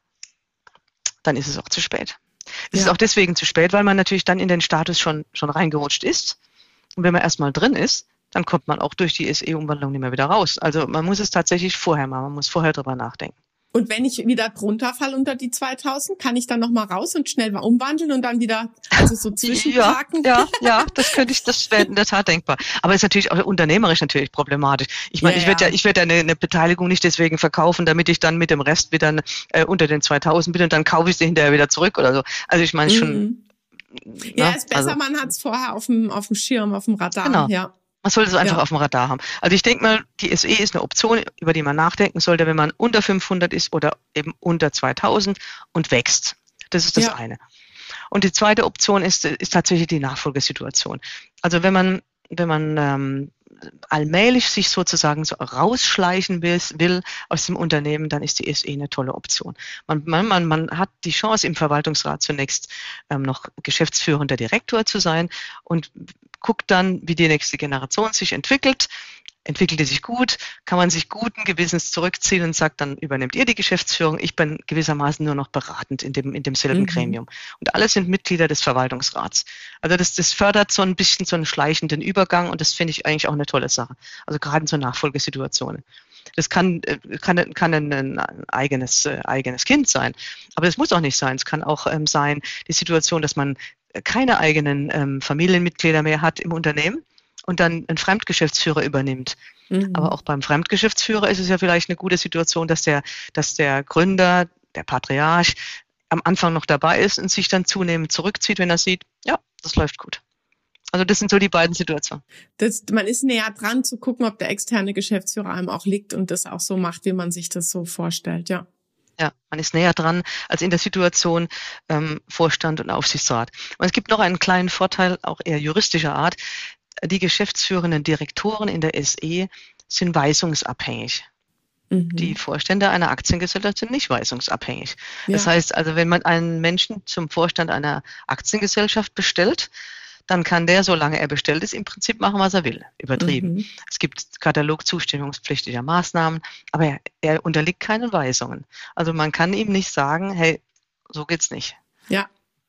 dann ist es auch zu spät. Es Ja. ist auch deswegen zu spät, weil man natürlich dann in den Status schon, schon reingerutscht ist. Und wenn man erstmal drin ist, dann kommt man auch durch die S E-Umwandlung nicht mehr wieder raus. Also man muss es tatsächlich vorher machen, man muss vorher drüber nachdenken. Und wenn ich wieder drunter falle unter die zweitausend, kann ich dann nochmal raus und schnell mal umwandeln und dann wieder, also so zwischenparken? Ja, ja, ja, das könnte ich, das wäre in der Tat denkbar. Aber es ist natürlich auch unternehmerisch natürlich problematisch. Ich meine, Ja, ich werde ja. ja, ich werde ja eine, eine Beteiligung nicht deswegen verkaufen, damit ich dann mit dem Rest wieder äh, unter den zweitausend bin und dann kaufe ich sie hinterher wieder zurück oder so. Also ich meine schon. Mhm. Ja, ne, ist besser, also, man hat es vorher auf dem, auf dem Schirm, auf dem Radar. Genau. Ja. Man sollte es einfach Ja. auf dem Radar haben. Also ich denke mal, die S E ist eine Option, über die man nachdenken sollte, wenn man unter fünfhundert ist oder eben unter zweitausend und wächst. Das ist das Ja. eine. Und die zweite Option ist, ist tatsächlich die Nachfolgesituation. Also wenn man, wenn man ähm, allmählich sich sozusagen so rausschleichen will, will aus dem Unternehmen, dann ist die S E eine tolle Option. Man, man, man, man hat die Chance, im Verwaltungsrat zunächst ähm, noch geschäftsführender Direktor zu sein und guckt dann, wie die nächste Generation sich entwickelt. Entwickelt die sich gut, kann man sich guten Gewissens zurückziehen und sagt, dann übernehmt ihr die Geschäftsführung. Ich bin gewissermaßen nur noch beratend in dem, in demselben Mhm. Gremium. Und alle sind Mitglieder des Verwaltungsrats. Also das, das fördert so ein bisschen so einen schleichenden Übergang und das finde ich eigentlich auch eine tolle Sache. Also gerade in so Nachfolgesituationen. Das kann, kann, kann ein, ein eigenes, äh, eigenes Kind sein. Aber das muss auch nicht sein. Es kann auch ähm, sein, die Situation, dass man keine eigenen ähm, Familienmitglieder mehr hat im Unternehmen und dann ein Fremdgeschäftsführer übernimmt. Mhm. Aber auch beim Fremdgeschäftsführer ist es ja vielleicht eine gute Situation, dass der, dass der Gründer, der Patriarch, am Anfang noch dabei ist und sich dann zunehmend zurückzieht, wenn er sieht, ja, das läuft gut. Also das sind so die beiden Situationen. Das, man ist näher dran zu gucken, ob der externe Geschäftsführer einem auch liegt und das auch so macht, wie man sich das so vorstellt, ja. Ja, man ist näher dran als in der Situation ähm, Vorstand und Aufsichtsrat. Und es gibt noch einen kleinen Vorteil, auch eher juristischer Art. Die geschäftsführenden Direktoren in der S E sind weisungsabhängig. Mhm. Die Vorstände einer Aktiengesellschaft sind nicht weisungsabhängig. Ja. Das heißt also, wenn man einen Menschen zum Vorstand einer Aktiengesellschaft bestellt, dann kann der, solange er bestellt ist, im Prinzip machen, was er will. Übertrieben. Mhm. Es gibt Katalog zustimmungspflichtiger Maßnahmen, aber er, er unterliegt keinen Weisungen. Also man kann ihm nicht sagen, hey, so geht's nicht. Ja.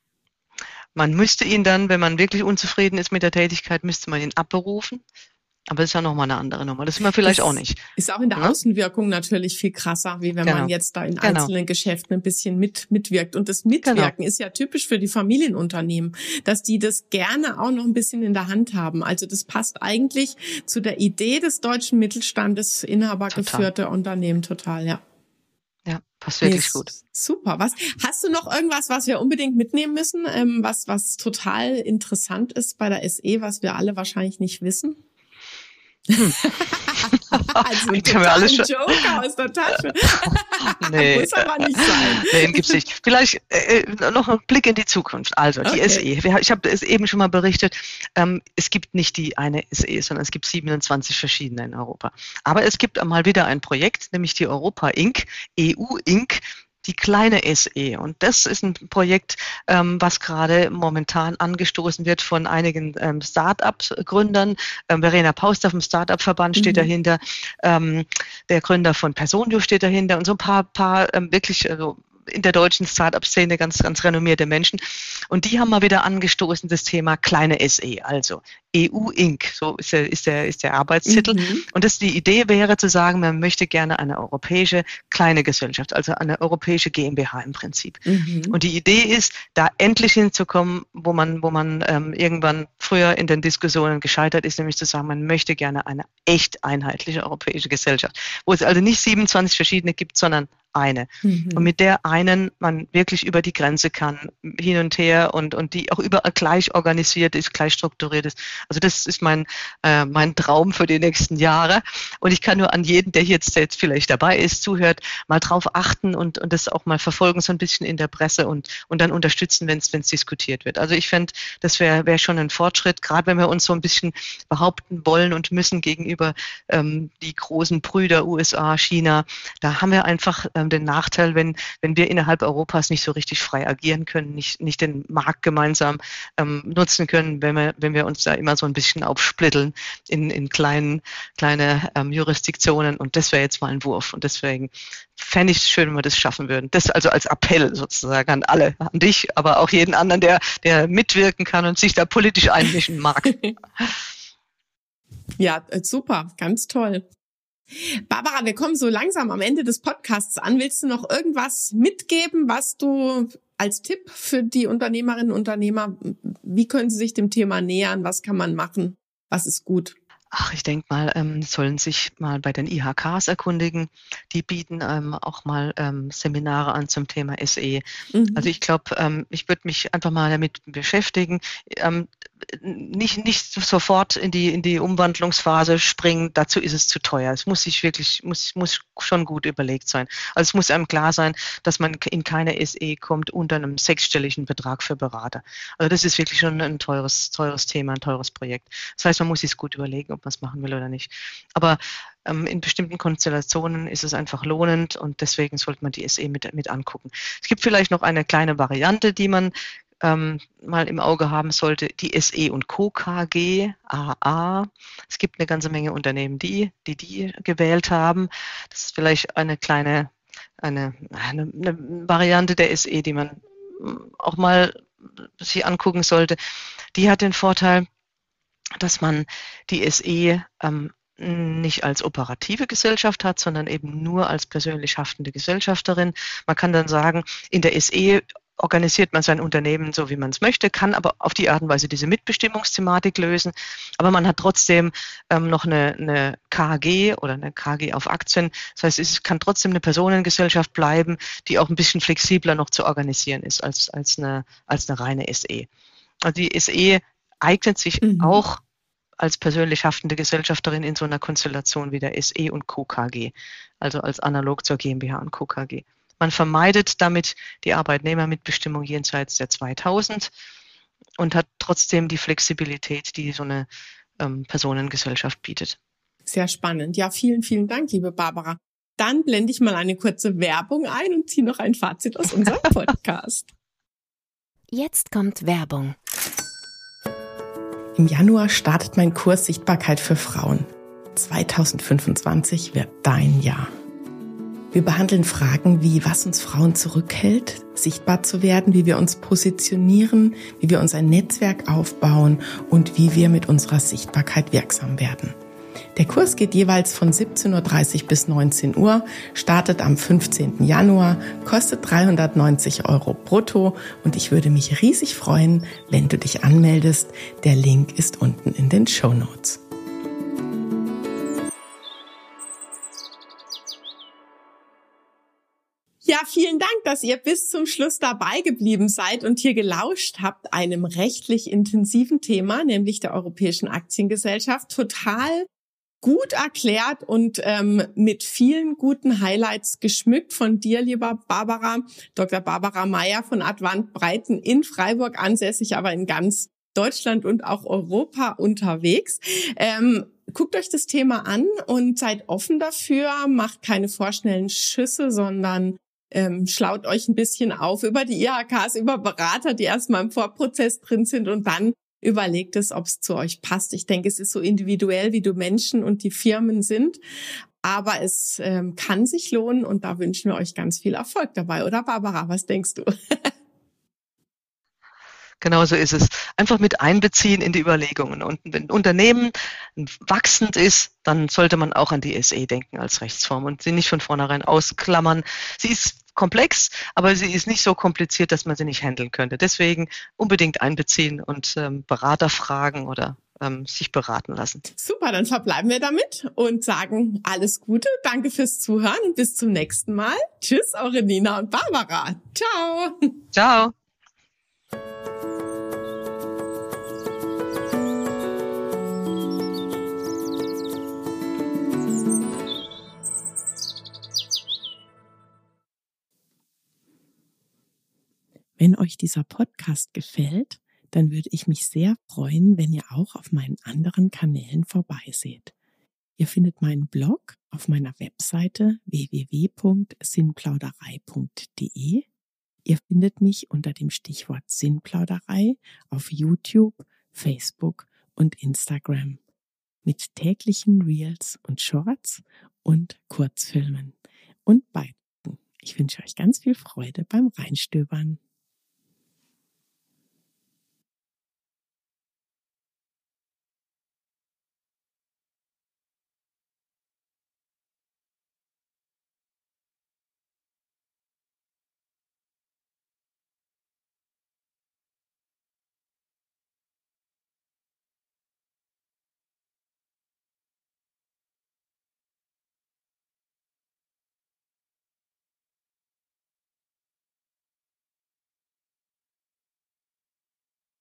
Man müsste ihn dann, wenn man wirklich unzufrieden ist mit der Tätigkeit, müsste man ihn abberufen. Aber das ist ja nochmal eine andere Nummer. Das ist man vielleicht Das auch nicht. Ist auch in der Ne? Außenwirkung natürlich viel krasser, wie wenn Genau. man jetzt da in Genau. einzelnen Geschäften ein bisschen mit mitwirkt. Und das Mitwirken ist ja typisch für die Familienunternehmen, dass die das gerne auch noch ein bisschen in der Hand haben. Also das passt eigentlich zu der Idee des deutschen Mittelstandes, inhabergeführte Unternehmen total, ja. Ja, passt wirklich Nee, gut. Super. Was hast du noch irgendwas, was wir unbedingt mitnehmen müssen, ähm, was was total interessant ist bei der S E, was wir alle wahrscheinlich nicht wissen? Also Ich kann mir alles schon- Joker aus der Tasche. Nee. Muss aber nicht sein. Nee, den gibt's nicht. Vielleicht äh, noch ein Blick in die Zukunft. Also die Okay. S E. Wir- Ich habe es eben schon mal berichtet. Ähm, es gibt nicht die eine S E, sondern es gibt siebenundzwanzig verschiedene in Europa. Aber es gibt mal wieder ein Projekt, nämlich die Europa Incorporated, E U Incorporated, die kleine S E. Und das ist ein Projekt, ähm, was gerade momentan angestoßen wird von einigen ähm, Start-up-Gründern. Ähm, Verena Paust vom Start-up-Verband steht Mhm. dahinter. Ähm, der Gründer von Personio steht dahinter und so ein paar, paar ähm, wirklich also in der deutschen Start-up-Szene ganz, ganz renommierte Menschen. Und die haben mal wieder angestoßen, das Thema kleine S E, also E U Incorporated, so ist der, ist der, ist der Arbeitstitel. Mhm. Und das, die Idee wäre zu sagen, man möchte gerne eine europäische kleine Gesellschaft, also eine europäische GmbH im Prinzip. Mhm. Und die Idee ist, da endlich hinzukommen, wo man, wo man ähm, irgendwann früher in den Diskussionen gescheitert ist, nämlich zu sagen, man möchte gerne eine echt einheitliche europäische Gesellschaft, wo es also nicht siebenundzwanzig verschiedene gibt, sondern eine. Mhm. Und mit der einen man wirklich über die Grenze kann, hin und her fair und, und die auch überall gleich organisiert ist, gleich strukturiert ist. Also das ist mein, äh, mein Traum für die nächsten Jahre. Und ich kann nur an jeden, der jetzt, jetzt vielleicht dabei ist, zuhört, mal drauf achten und, und das auch mal verfolgen, so ein bisschen in der Presse und, und dann unterstützen, wenn es wenn es diskutiert wird. Also ich fände, das wäre wäre schon ein Fortschritt, gerade wenn wir uns so ein bisschen behaupten wollen und müssen gegenüber ähm, die großen Brüder U S A, China. Da haben wir einfach ähm, den Nachteil, wenn wenn wir innerhalb Europas nicht so richtig frei agieren können, nicht nicht den Markt gemeinsam ähm, nutzen können, wenn wir wenn wir uns da immer so ein bisschen aufsplitteln in in kleinen kleine ähm, Jurisdiktionen. Und das wäre jetzt mal ein Wurf. Und deswegen fände ich es schön, wenn wir das schaffen würden. Das also als Appell sozusagen an alle, an dich, aber auch jeden anderen, der der mitwirken kann und sich da politisch einmischen mag. Ja, super, ganz toll. Barbara, wir kommen so langsam am Ende des Podcasts an. Willst du noch irgendwas mitgeben, was du als Tipp für die Unternehmerinnen und Unternehmer, wie können sie sich dem Thema nähern? Was kann man machen? Was ist gut? Ach, ich denke mal, ähm, sollen sich mal bei den I H Ks erkundigen. Die bieten ähm, auch mal ähm, Seminare an zum Thema S E. Mhm. Also ich glaube, ähm, ich würde mich einfach mal damit beschäftigen. Ähm, nicht nicht sofort in die in die Umwandlungsphase springen. Dazu ist es zu teuer. Es muss sich wirklich muss muss schon gut überlegt sein. Also es muss einem klar sein, dass man in keine S E kommt unter einem sechsstelligen Betrag für Berater. Also das ist wirklich schon ein teures teures Thema, ein teures Projekt. Das heißt, man muss sich gut überlegen, ob man es machen will oder nicht. Aber ähm, in bestimmten Konstellationen ist es einfach lohnend und deswegen sollte man die S E mit mit angucken. Es gibt vielleicht noch eine kleine Variante, die man Ähm, mal im Auge haben sollte, die S E und Co. K G, A A. Es gibt eine ganze Menge Unternehmen, die die, die gewählt haben. Das ist vielleicht eine kleine, eine, eine, eine Variante der S E, die man auch mal sich angucken sollte. Die hat den Vorteil, dass man die S E ähm, nicht als operative Gesellschaft hat, sondern eben nur als persönlich haftende Gesellschafterin. Man kann dann sagen, in der S E organisiert man sein Unternehmen so, wie man es möchte, kann aber auf die Art und Weise diese Mitbestimmungsthematik lösen. Aber man hat trotzdem ähm, noch eine, eine K G oder eine K G auf Aktien. Das heißt, es kann trotzdem eine Personengesellschaft bleiben, die auch ein bisschen flexibler noch zu organisieren ist als, als, eine, als eine reine S E. Also die S E eignet sich mhm. auch als persönlich haftende Gesellschafterin in so einer Konstellation wie der S E und Co. K G, also als analog zur GmbH und Co. K G. Man vermeidet damit die Arbeitnehmermitbestimmung jenseits der zweitausend und hat trotzdem die Flexibilität, die so eine ähm, Personengesellschaft bietet. Sehr spannend. Ja, vielen, vielen Dank, liebe Barbara. Dann blende ich mal eine kurze Werbung ein und ziehe noch ein Fazit aus unserem Podcast. Jetzt kommt Werbung. Im Januar startet mein Kurs Sichtbarkeit für Frauen. zwanzig fünfundzwanzig wird dein Jahr. Wir behandeln Fragen wie, was uns Frauen zurückhält, sichtbar zu werden, wie wir uns positionieren, wie wir uns ein Netzwerk aufbauen und wie wir mit unserer Sichtbarkeit wirksam werden. Der Kurs geht jeweils von siebzehn Uhr dreißig bis neunzehn Uhr, startet am fünfzehnten Januar, kostet dreihundertneunzig Euro brutto und ich würde mich riesig freuen, wenn du dich anmeldest. Der Link ist unten in den Shownotes. Ja, vielen Dank, dass ihr bis zum Schluss dabei geblieben seid und hier gelauscht habt einem rechtlich intensiven Thema, nämlich der Europäischen Aktiengesellschaft. Total gut erklärt und ähm, mit vielen guten Highlights geschmückt von dir, lieber Barbara, Doktor Barbara Meyer von Advant Breiten in Freiburg ansässig, aber in ganz Deutschland und auch Europa unterwegs. Ähm, guckt euch das Thema an und seid offen dafür, macht keine vorschnellen Schüsse, sondern Ähm, schlaut euch ein bisschen auf über die I H Ks, über Berater, die erstmal im Vorprozess drin sind und dann überlegt es, ob es zu euch passt. Ich denke, es ist so individuell, wie du Menschen und die Firmen sind, aber es ähm, kann sich lohnen und da wünschen wir euch ganz viel Erfolg dabei. Oder Barbara, was denkst du? Genau so ist es. Einfach mit einbeziehen in die Überlegungen. Und wenn ein Unternehmen wachsend ist, dann sollte man auch an die S E denken als Rechtsform und sie nicht von vornherein ausklammern. Sie ist komplex, aber sie ist nicht so kompliziert, dass man sie nicht handeln könnte. Deswegen unbedingt einbeziehen und ähm, Berater fragen oder ähm, sich beraten lassen. Super, dann verbleiben wir damit und sagen alles Gute. Danke fürs Zuhören und bis zum nächsten Mal. Tschüss, eure Nina und Barbara. Ciao. Ciao. euch dieser Podcast gefällt, dann würde ich mich sehr freuen, wenn ihr auch auf meinen anderen Kanälen vorbeiseht. Ihr findet meinen Blog auf meiner Webseite w w w punkt sinnplauderei punkt d e. Ihr findet mich unter dem Stichwort Sinnplauderei auf YouTube, Facebook und Instagram mit täglichen Reels und Shorts und Kurzfilmen und Beiträgen. Ich wünsche euch ganz viel Freude beim Reinstöbern.